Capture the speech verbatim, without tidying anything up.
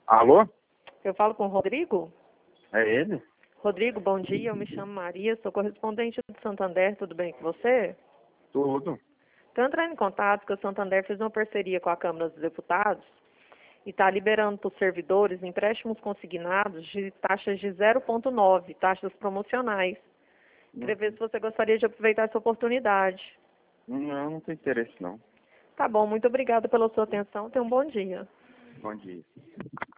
Alô? Eu falo com o Rodrigo? É ele? Rodrigo, bom dia. Eu me chamo Maria, sou correspondente do Santander. Tudo bem com você? Tudo. Estou entrando em contato porque o Santander fez uma parceria com a Câmara dos Deputados e está liberando para os servidores empréstimos consignados de taxas de zero vírgula nove, taxas promocionais. Queria ver se você gostaria de aproveitar essa oportunidade. Não, não tem interesse não. Tá bom, muito obrigada pela sua atenção. Tenha um bom dia. Bom dia.